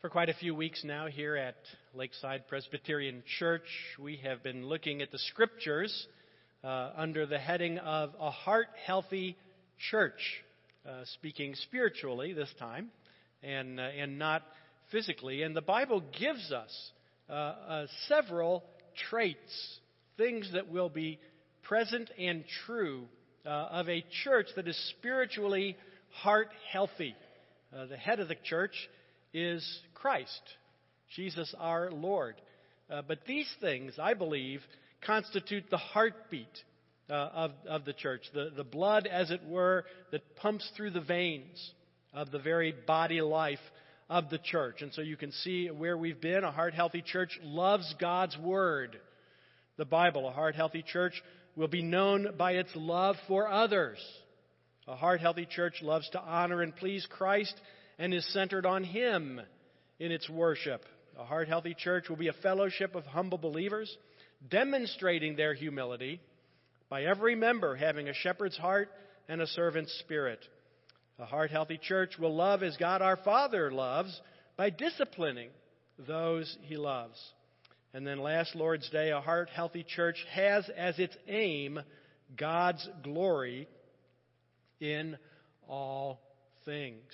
For quite a few weeks now here at Lakeside Presbyterian Church, we have been looking at the Scriptures under the heading of A Heart-Healthy Church, speaking spiritually this time and not physically. And the Bible gives us several traits, things that will be present and true of a church that is spiritually heart-healthy. The head of the church is Christ, Jesus our Lord. But these things, I believe, constitute the heartbeat of the church, the blood, as it were, that pumps through the veins of the very body life of the church. And so you can see where we've been. A heart-healthy church loves God's Word, the Bible. A heart-healthy church will be known by its love for others. A heart-healthy church loves to honor and please Christ and is centered on Him in its worship. A heart-healthy church will be a fellowship of humble believers, demonstrating their humility by every member having a shepherd's heart and a servant's spirit. A heart-healthy church will love as God our Father loves by disciplining those He loves. And then last Lord's Day, a heart-healthy church has as its aim God's glory in all things.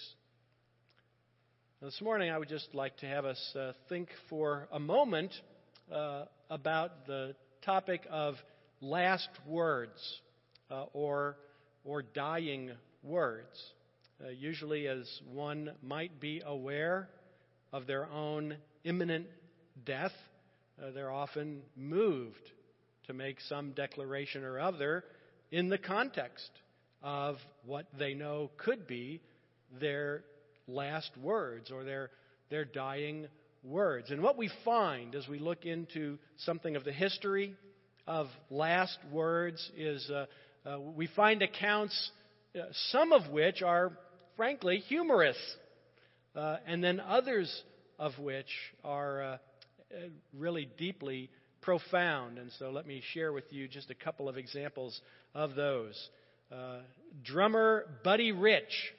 This morning, I would just like to have us think for a moment about the topic of last words or dying words. Usually, as one might be aware of their own imminent death, they're often moved to make some declaration or other in the context of what they know could be their last words or their dying words. And what we find as we look into something of the history of last words is we find accounts, some of which are frankly humorous, and then others of which are really deeply profound. And so let me share with you just a couple of examples of those. Drummer Buddy Rich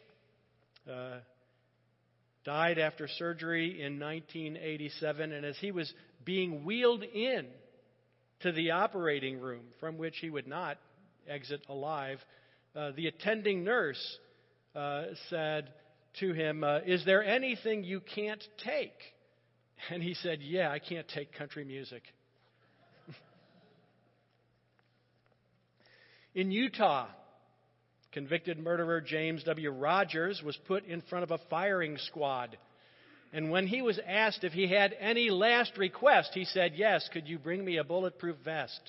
died after surgery in 1987, and as he was being wheeled in to the operating room, from which he would not exit alive, the attending nurse said to him, "Is there anything you can't take?" And he said, "Yeah, I can't take country music." In Utah, convicted murderer James W. Rogers was put in front of a firing squad. And when he was asked if he had any last request, he said, "Yes, could you bring me a bulletproof vest?"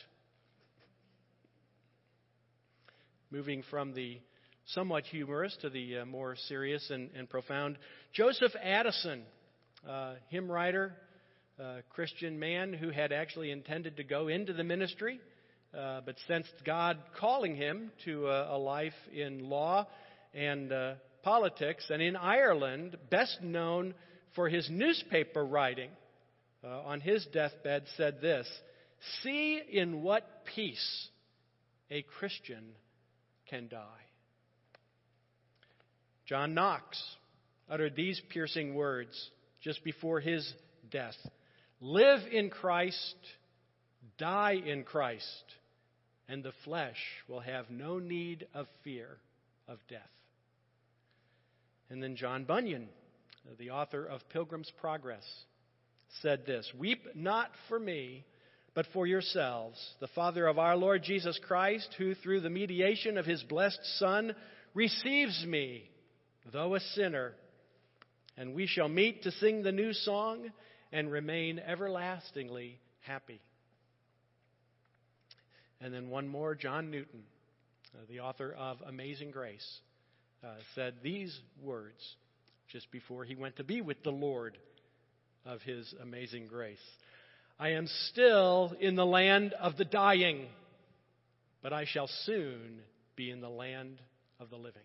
Moving from the somewhat humorous to the more serious and profound, Joseph Addison, hymn writer, Christian man who had actually intended to go into the ministry, but sensed God calling him to a life in law and politics. And in Ireland, best known for his newspaper writing, on his deathbed said this: "See in what peace a Christian can die." John Knox uttered these piercing words just before his death: "Live in Christ, die in Christ, and the flesh will have no need of fear of death." And then John Bunyan, the author of Pilgrim's Progress, said this: "Weep not for me, but for yourselves, the Father of our Lord Jesus Christ, who through the mediation of His blessed Son receives me, though a sinner, and we shall meet to sing the new song and remain everlastingly happy." And then one more, John Newton, the author of Amazing Grace, said these words just before he went to be with the Lord of His amazing grace: "I am still in the land of the dying, but I shall soon be in the land of the living."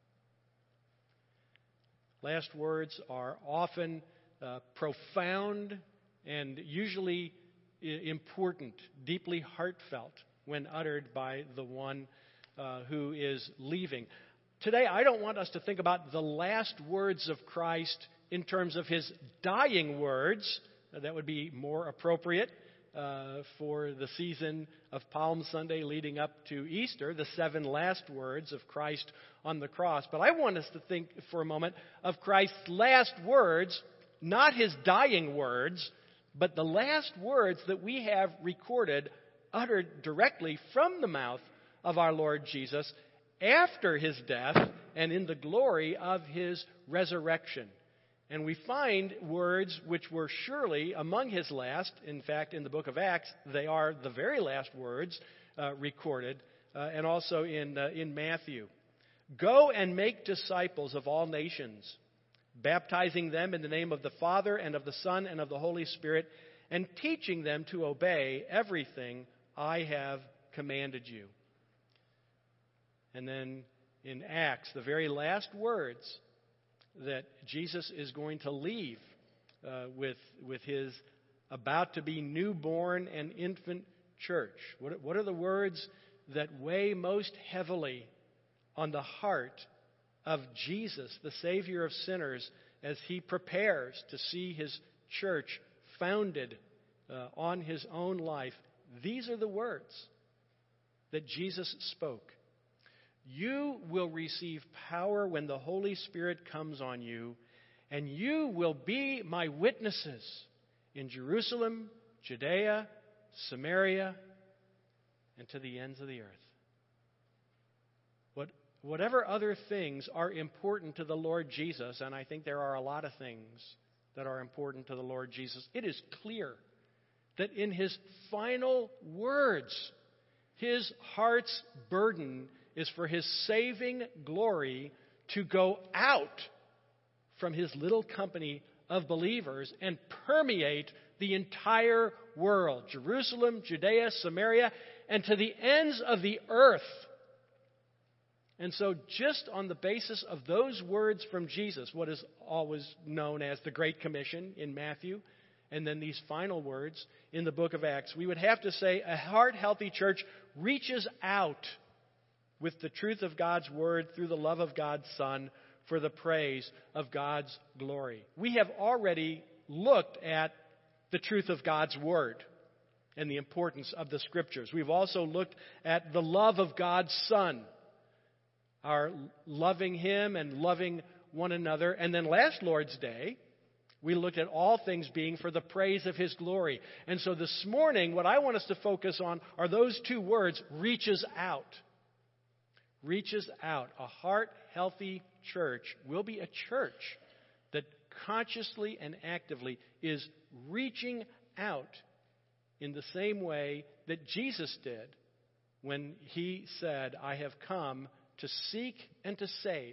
Last words are often profound and usually important, deeply heartfelt when uttered by the one who is leaving. Today, I don't want us to think about the last words of Christ in terms of his dying words. That would be more appropriate for the season of Palm Sunday leading up to Easter, the 7 last words of Christ on the cross. But I want us to think for a moment of Christ's last words, not his dying words, but the last words that we have recorded, uttered directly from the mouth of our Lord Jesus after his death and in the glory of his resurrection. And we find words which were surely among his last. In fact, in the book of Acts, they are the very last words recorded, and also in Matthew. Go and make disciples of all nations, baptizing them in the name of the Father and of the Son and of the Holy Spirit, and teaching them to obey everything I have commanded you. And then in Acts, the very last words that Jesus is going to leave with his about to be newborn and infant church. What are the words that weigh most heavily on the heart of Jesus, the Savior of sinners, as he prepares to see his church founded on his own life? These are the words that Jesus spoke. You will receive power when the Holy Spirit comes on you, and you will be my witnesses in Jerusalem, Judea, Samaria, and to the ends of the earth. Whatever other things are important to the Lord Jesus, and I think there are a lot of things that are important to the Lord Jesus, it is clear that in his final words, his heart's burden is for his saving glory to go out from his little company of believers and permeate the entire world, Jerusalem, Judea, Samaria, and to the ends of the earth. And so just on the basis of those words from Jesus, what is always known as the Great Commission in Matthew, and then these final words in the book of Acts, we would have to say a heart-healthy church reaches out with the truth of God's Word through the love of God's Son for the praise of God's glory. We have already looked at the truth of God's Word and the importance of the Scriptures. We've also looked at the love of God's Son, our loving Him and loving one another. And then last Lord's Day, we looked at all things being for the praise of His glory. And so this morning, what I want us to focus on are those two words, reaches out. Reaches out. A heart-healthy church will be a church that consciously and actively is reaching out in the same way that Jesus did when He said, I have come to seek and to save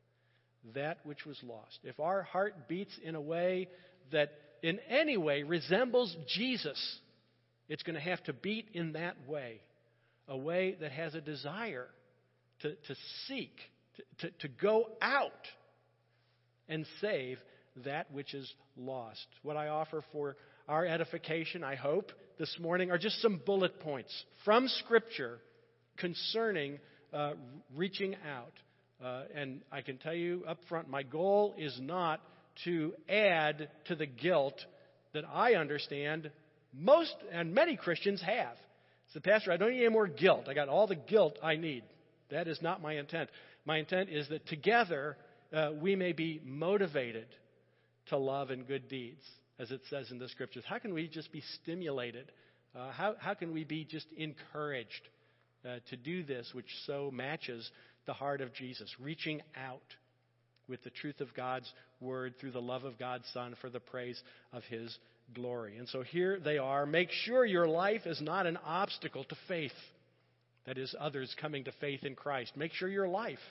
that which was lost. If our heart beats in a way that in any way resembles Jesus, it's going to have to beat in that way, a way that has a desire to seek, to go out and save that which is lost. What I offer for our edification, I hope, this morning are just some bullet points from Scripture concerning reaching out. And I can tell you up front, my goal is not to add to the guilt that I understand most and many Christians have. So, Pastor, I don't need any more guilt. I got all the guilt I need. That is not my intent. My intent is that together we may be motivated to love and good deeds, as it says in the Scriptures. How can we just be stimulated? How can we be just encouraged to do this, which so matches the heart of Jesus, reaching out with the truth of God's Word through the love of God's Son for the praise of His glory. And so here they are. Make sure your life is not an obstacle to faith. That is, others coming to faith in Christ. Make sure your life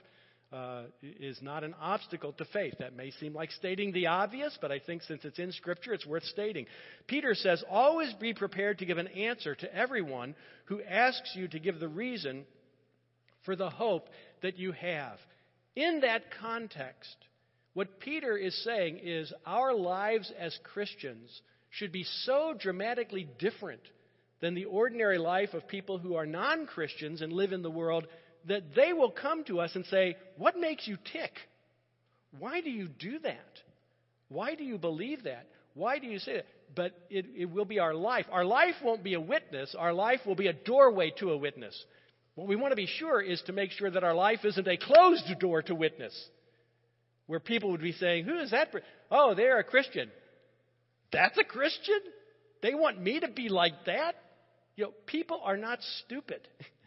is not an obstacle to faith. That may seem like stating the obvious, but I think since it's in Scripture, it's worth stating. Peter says, always be prepared to give an answer to everyone who asks you to give the reason for the hope that you have. In that context, what Peter is saying is our lives as Christians should be so dramatically different than the ordinary life of people who are non-Christians and live in the world that they will come to us and say, what makes you tick? Why do you do that? Why do you believe that? Why do you say that? But it will be our life. Our life won't be a witness. Our life will be a doorway to a witness. What we want to be sure is to make sure that our life isn't a closed door to witness, where people would be saying, who is that? Oh, they're a Christian. That's a Christian? They want me to be like that? People are not stupid.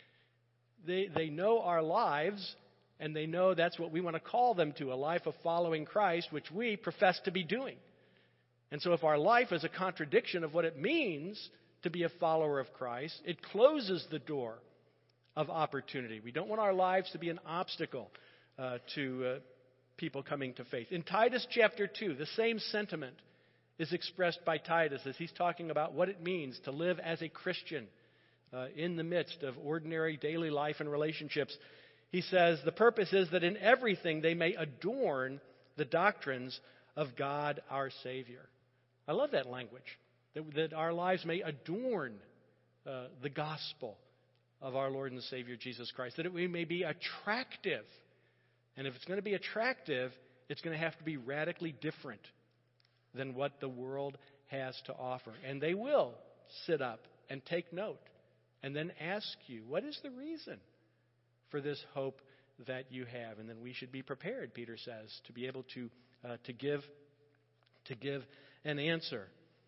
They know our lives, and they know that's what we want to call them to, a life of following Christ, which we profess to be doing. And so if our life is a contradiction of what it means to be a follower of Christ, it closes the door of opportunity. We don't want our lives to be an obstacle to people coming to faith. In Titus chapter 2, the same sentiment is expressed by Titus as he's talking about what it means to live as a Christian in the midst of ordinary daily life and relationships. He says, the purpose is that in everything they may adorn the doctrines of God our Savior. I love that language, that our lives may adorn the gospel of our Lord and Savior Jesus Christ, that we may be attractive. And if it's going to be attractive, it's going to have to be radically different than what the world has to offer. And they will sit up and take note and then ask you, what is the reason for this hope that you have? And then we should be prepared, Peter says, to be able to give an answer.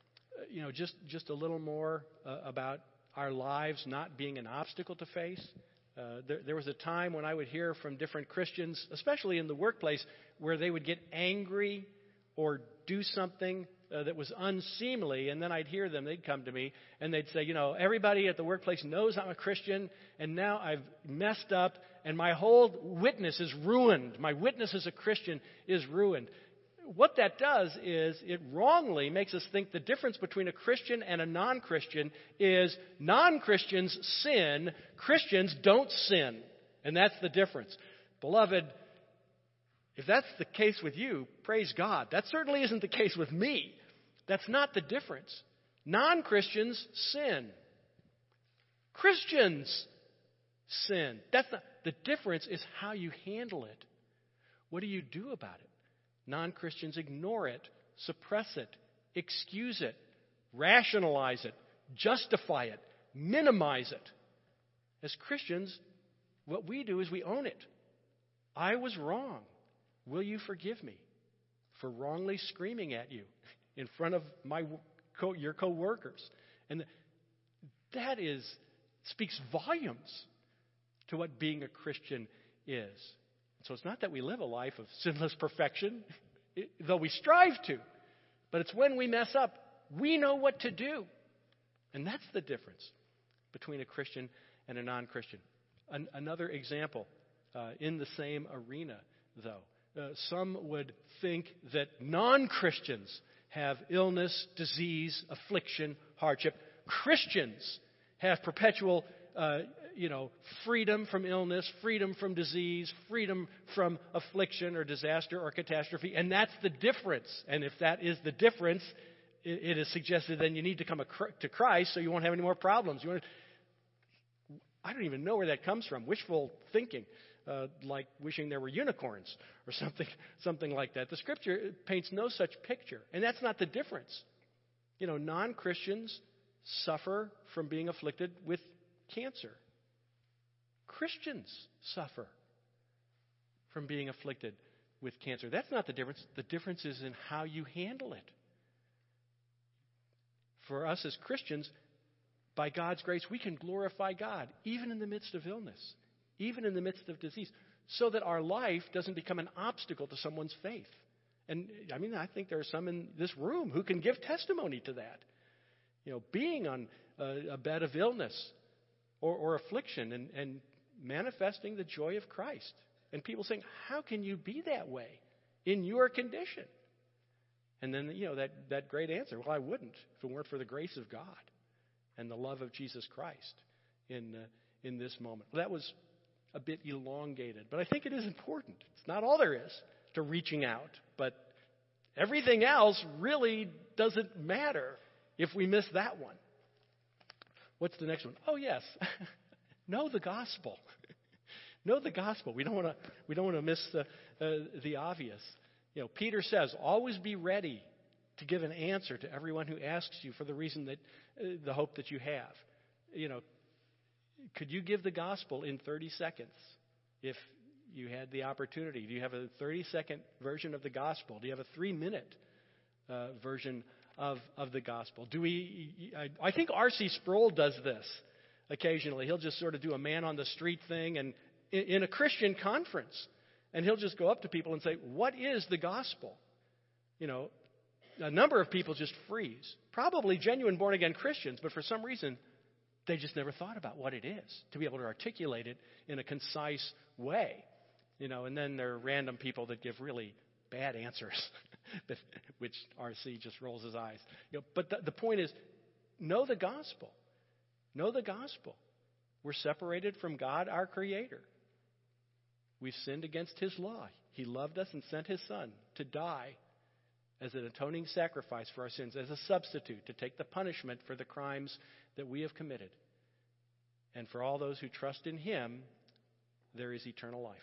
Just a little more about our lives not being an obstacle to face. There was a time when I would hear from different Christians, especially in the workplace, where they would get angry or do something that was unseemly, and then I'd hear them, they'd come to me, and they'd say, everybody at the workplace knows I'm a Christian, and now I've messed up, and my whole witness is ruined. My witness as a Christian is ruined. What that does is it wrongly makes us think the difference between a Christian and a non-Christian is non-Christians sin, Christians don't sin. And that's the difference. Beloved, if that's the case with you, praise God. That certainly isn't the case with me. That's not the difference. Non-Christians sin. Christians sin. The difference is how you handle it. What do you do about it? Non-Christians ignore it, suppress it, excuse it, rationalize it, justify it, minimize it. As Christians, what we do is we own it. I was wrong. Will you forgive me for wrongly screaming at you in front of your co-workers? And that speaks volumes to what being a Christian is. So it's not that we live a life of sinless perfection, though we strive to, but it's when we mess up, we know what to do. And that's the difference between a Christian and a non-Christian. Another example in the same arena, though. Some would think that non-Christians have illness, disease, affliction, hardship. Christians have perpetual freedom from illness, freedom from disease, freedom from affliction or disaster or catastrophe. And that's the difference. And if that is the difference, it is suggested then you need to come to Christ so you won't have any more problems. I don't even know where that comes from. Wishful thinking, like wishing there were unicorns or something like that. The Scripture paints no such picture. And that's not the difference. Non-Christians suffer from being afflicted with cancer. Christians suffer from being afflicted with cancer. That's not the difference. The difference is in how you handle it. For us as Christians, by God's grace, we can glorify God even in the midst of illness, even in the midst of disease, so that our life doesn't become an obstacle to someone's faith. And I think there are some in this room who can give testimony to that. Being on a bed of illness or affliction and manifesting the joy of Christ. And people saying, how can you be that way in your condition? And then, that great answer, well, I wouldn't if it weren't for the grace of God and the love of Jesus Christ in this moment. Well, that was a bit elongated, but I think it is important. It's not all there is to reaching out, but everything else really doesn't matter if we miss that one. What's the next one? Oh, yes. Know the gospel. Know the gospel. We don't want to miss the obvious. Peter says, always be ready to give an answer to everyone who asks you for the reason that the hope that you have. Could you give the gospel in 30 seconds if you had the opportunity? Do you have a 30-second version of the gospel? Do you have a 3-minute version of the gospel? I think R.C. Sproul does this occasionally. He'll just sort of do a man on the street thing and in a Christian conference. And he'll just go up to people and say, what is the gospel? A number of people just freeze. Probably genuine born-again Christians, but for some reason, they just never thought about what it is to be able to articulate it in a concise way. And then there are random people that give really bad answers, which R.C. just rolls his eyes. But the point is, know the gospel. Know the gospel. We're separated from God, our Creator. We've sinned against His law. He loved us and sent His Son to die as an atoning sacrifice for our sins, as a substitute to take the punishment for the crimes that we have committed. And for all those who trust in Him, there is eternal life.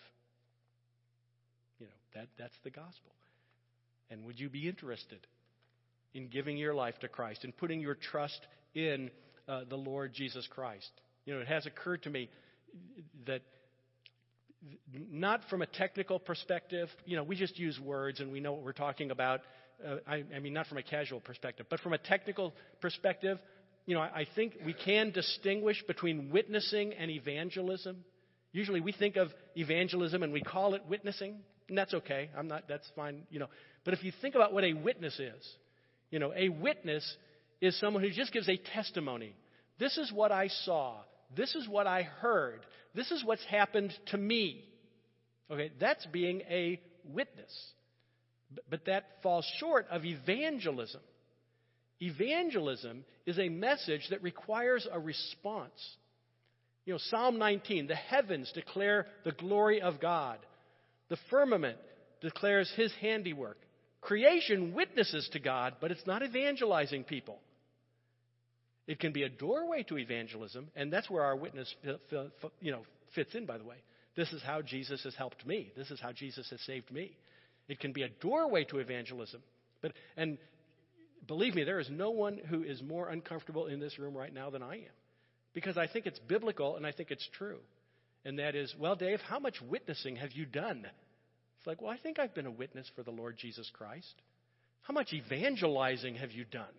That's the gospel. And would you be interested in giving your life to Christ and putting your trust in the Lord Jesus Christ? It has occurred to me that not from a technical perspective, we just use words and we know what we're talking about. I mean, not from a casual perspective, but from a technical perspective, I think we can distinguish between witnessing and evangelism. Usually we think of evangelism and we call it witnessing, and that's okay. That's fine, But if you think about what a witness is, a witness is someone who just gives a testimony. This is what I saw. This is what I heard. This is what's happened to me. Okay, that's being a witness. But that falls short of evangelism. Evangelism is a message that requires a response. Psalm 19, the heavens declare the glory of God. The firmament declares His handiwork. Creation witnesses to God, but it's not evangelizing people. It can be a doorway to evangelism, and that's where our witness fits in, by the way. This is how Jesus has helped me. This is how Jesus has saved me. It can be a doorway to evangelism. And believe me, there is no one who is more uncomfortable in this room right now than I am. Because I think it's biblical and I think it's true. And that is, well, Dave, how much witnessing have you done? It's like, well, I think I've been a witness for the Lord Jesus Christ. How much evangelizing have you done?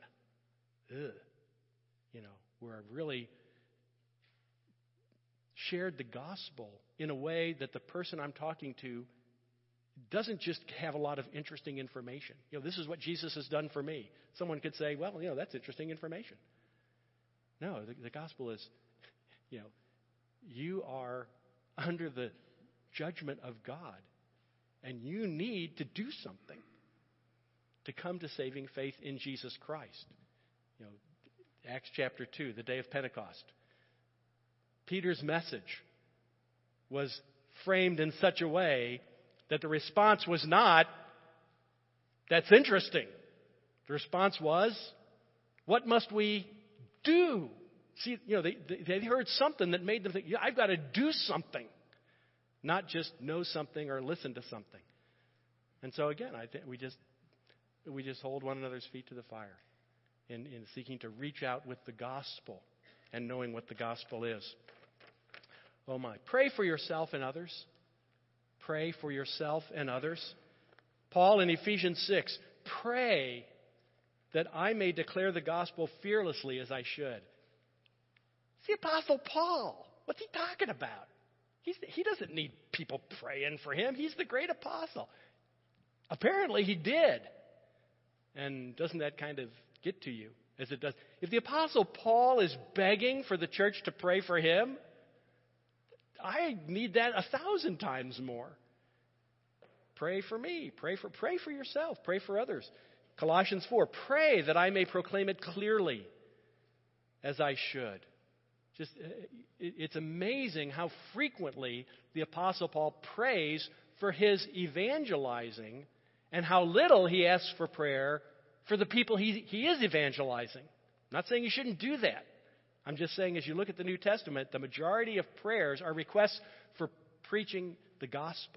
Where I've really shared the gospel in a way that the person I'm talking to doesn't just have a lot of interesting information. This is what Jesus has done for me. Someone could say, well, that's interesting information. No, the gospel is, you are under the judgment of God, and you need to do something to come to saving faith in Jesus Christ. Acts chapter 2, the day of Pentecost. Peter's message was framed in such a way that the response was not, that's interesting. The response was, what must we do? See, they heard something that made them think, I've got to do something, not just know something or listen to something. And so again, I think we just hold one another's feet to the fire in seeking to reach out with the gospel and knowing what the gospel is. Oh my. Pray for yourself and others. Pray for yourself and others. Paul in Ephesians 6, pray that I may declare the gospel fearlessly as I should. It's the Apostle Paul. What's he talking about? He doesn't need people praying for him. He's the great apostle. Apparently he did. And doesn't that kind of get to you as it does? If the Apostle Paul is begging for the church to pray for him, I need that 1,000 times more. Pray for me. Pray for yourself. Pray for others. Colossians 4, pray that I may proclaim it clearly as I should. It's amazing how frequently the Apostle Paul prays for his evangelizing and how little he asks for prayer for the people he is evangelizing. I'm not saying you shouldn't do that. I'm just saying as you look at the New Testament, the majority of prayers are requests for preaching the gospel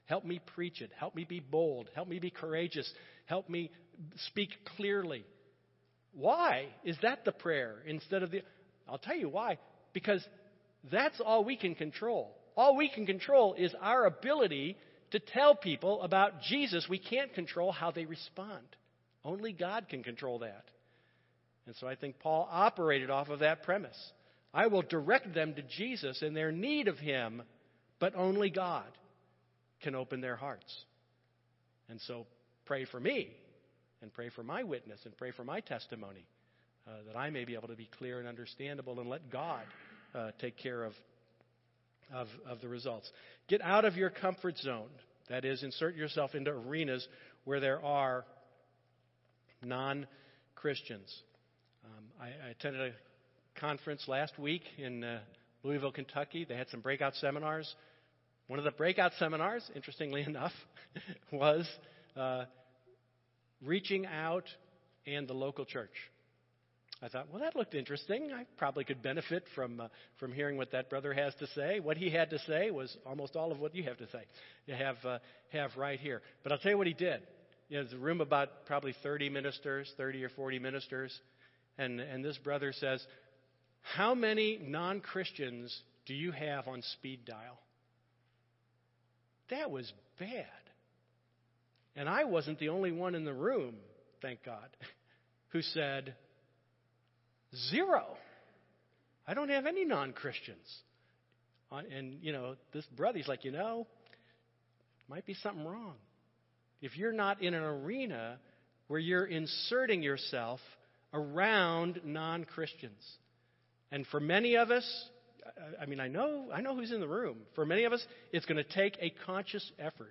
Help me preach it. Help me be bold. Help me be courageous. Help me speak clearly. Why is that the prayer instead of the... I'll tell you why. Because that's all we can control. All we can control is our ability to tell people about Jesus. We can't control how they respond. Only God can control that. And so I think Paul operated off of that premise. I will direct them to Jesus in their need of him, but only God can open their hearts. And so pray for me, and pray for my witness, and pray for my testimony, that I may be able to be clear and understandable, and let God take care of the results. Get out of your comfort zone. That is, insert yourself into arenas where there are non-Christians. I attended a conference last week in Louisville, Kentucky. They had some breakout seminars. One of the breakout seminars, interestingly enough, was reaching out and the local church. I thought, well, that looked interesting. I probably could benefit from hearing what that brother has to say. What he had to say was almost all of what you have to say. You have right here. But I'll tell you what he did. There's a room about probably 30 or 40 ministers. And this brother says, how many non-Christians do you have on speed dial? That was bad. And I wasn't the only one in the room, thank God, who said, 0. I don't have any non-Christians. And, this brother, he's like, might be something wrong. If you're not in an arena where you're inserting yourself around non-Christians. And for many of us, I know who's in the room. For many of us, it's going to take a conscious effort.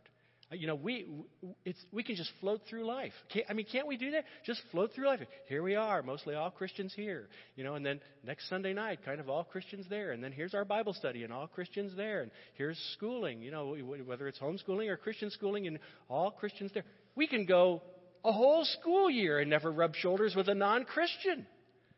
We can just float through life. Can't we do that? Just float through life. Here we are, mostly all Christians here. And then next Sunday night, kind of all Christians there. And then here's our Bible study and all Christians there. And here's schooling, whether it's homeschooling or Christian schooling and all Christians there. We can go a whole school year and never rub shoulders with a non-Christian.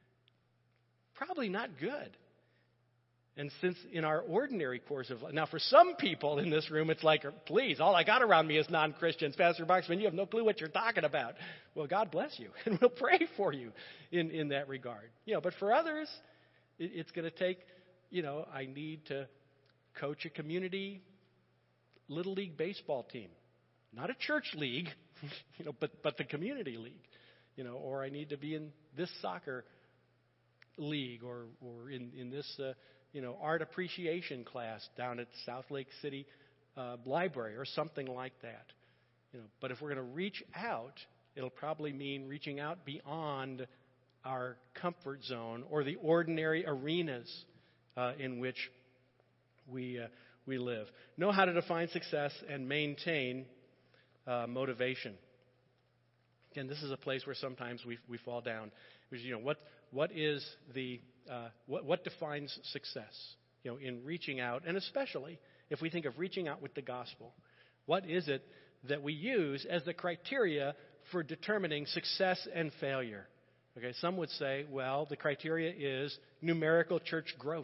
Probably not good. And since in our ordinary course of life, now for some people in this room, it's like, please, all I got around me is non-Christians. Pastor Boxman, you have no clue what you're talking about. Well, God bless you, and we'll pray for you in that regard. But for others, it's going to take, I need to coach a community little league baseball team, not a church league, but the community league, or I need to be in this soccer league or in this art appreciation class down at South Lake City Library or something like that. But if we're going to reach out, it'll probably mean reaching out beyond our comfort zone or the ordinary arenas in which we live. Know how to define success and maintain motivation. Again, this is a place where sometimes we fall down. Because, what is the what defines success? In reaching out, and especially if we think of reaching out with the gospel, what is it that we use as the criteria for determining success and failure? Okay, some would say, well, the criteria is numerical church growth.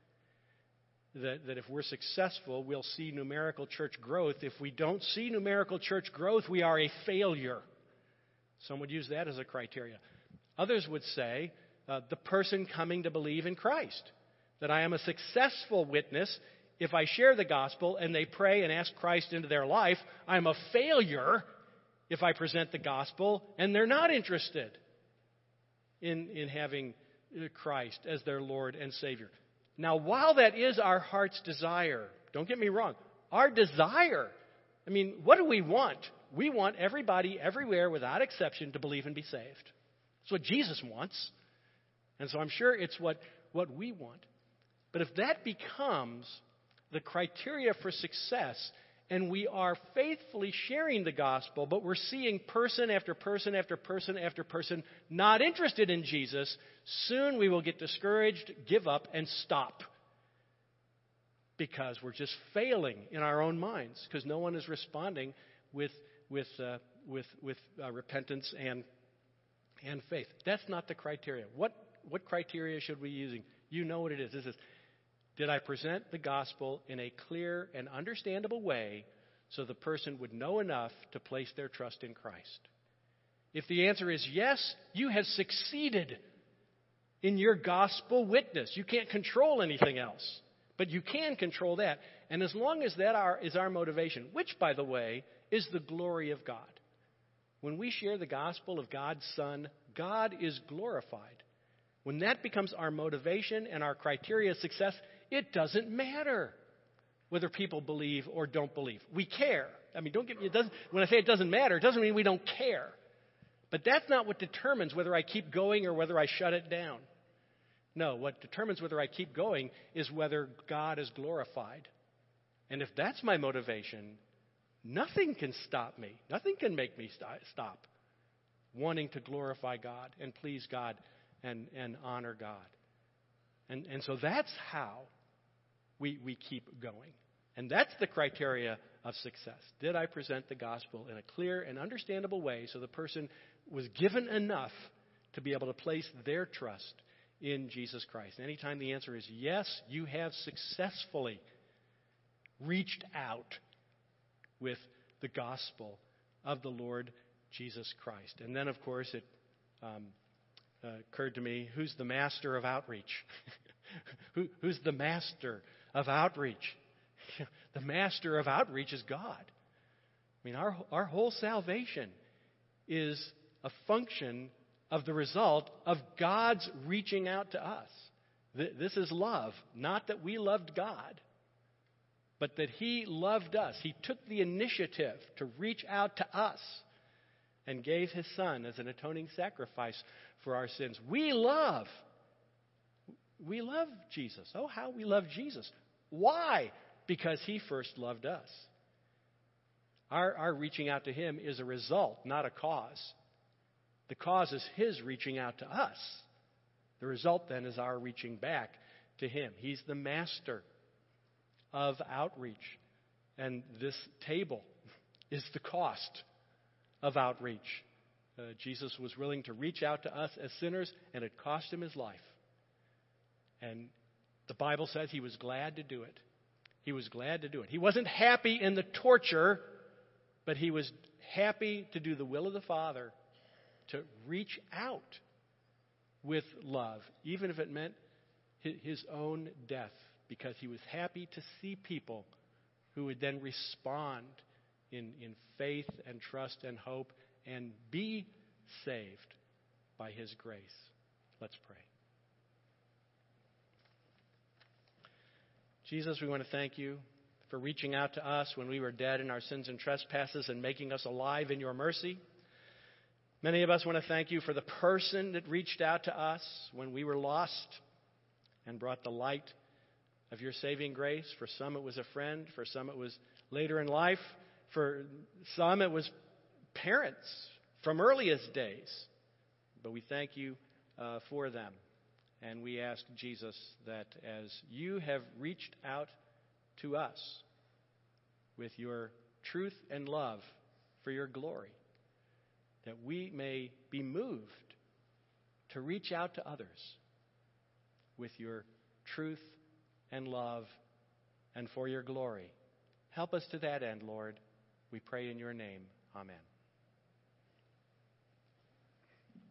That if we're successful, we'll see numerical church growth. If we don't see numerical church growth, we are a failure. Some would use that as a criteria. Others would say, the person coming to believe in Christ. That I am a successful witness if I share the gospel and they pray and ask Christ into their life. I'm a failure if I present the gospel and they're not interested in having Christ as their Lord and Savior. Now, while that is our heart's desire, don't get me wrong, our desire, what do we want? We want everybody, everywhere, without exception, to believe and be saved. That's what Jesus wants. And so I'm sure it's what we want. But if that becomes the criteria for success, and we are faithfully sharing the gospel, but we're seeing person after person after person after person not interested in Jesus, soon we will get discouraged, give up, and stop. Because we're just failing in our own minds, because no one is responding with repentance and faith. That's not the criteria. What criteria should we be using? You know what it is. This is, did I present the gospel in a clear and understandable way so the person would know enough to place their trust in Christ. If the answer is yes, you have succeeded in your gospel witness. You can't control anything else, but you can control that. And as long as that is our motivation, which, by the way, is the glory of God. When we share the gospel of God's Son, God is glorified. When that becomes our motivation and our criteria of success, it doesn't matter whether people believe or don't believe. We care. I mean, when I say it doesn't matter, it doesn't mean we don't care. But that's not what determines whether I keep going or whether I shut it down. No, what determines whether I keep going is whether God is glorified. And if that's my motivation, nothing can stop me. Nothing can make me stop wanting to glorify God and please God and honor God. And so that's how we keep going. And that's the criteria of success. Did I present the gospel in a clear and understandable way so the person was given enough to be able to place their trust in Jesus Christ? Anytime the answer is yes, you have successfully reached out with the gospel of the Lord Jesus Christ. And then, of course, it occurred to me, who's the master of outreach? Who's the master of outreach? The master of outreach is God. I mean, our whole salvation is a function of the result of God's reaching out to us. This is love, not that we loved God, but that He loved us. He took the initiative to reach out to us and gave His Son as an atoning sacrifice for our sins. We love Jesus. Oh, how we love Jesus. Why? Because He first loved us. Our reaching out to Him is a result, not a cause. The cause is His reaching out to us. The result then is our reaching back to Him. He's the master of outreach. And this table is the cost of outreach. Jesus was willing to reach out to us as sinners, and it cost Him His life. And the Bible says He was glad to do it. He was glad to do it. He wasn't happy in the torture, but He was happy to do the will of the Father, to reach out with love, even if it meant His own death, because He was happy to see people who would then respond in faith and trust and hope and be saved by His grace. Let's pray. Jesus, we want to thank You for reaching out to us when we were dead in our sins and trespasses and making us alive in Your mercy. Many of us want to thank You for the person that reached out to us when we were lost and brought the light of Your saving grace. For some it was a friend. For some it was later in life. For some it was parents from earliest days. But we thank You for them. And we ask, Jesus, that as You have reached out to us with Your truth and love for Your glory, that we may be moved to reach out to others with Your truth and love and for Your glory. Help us to that end, Lord. We pray in Your name. Amen.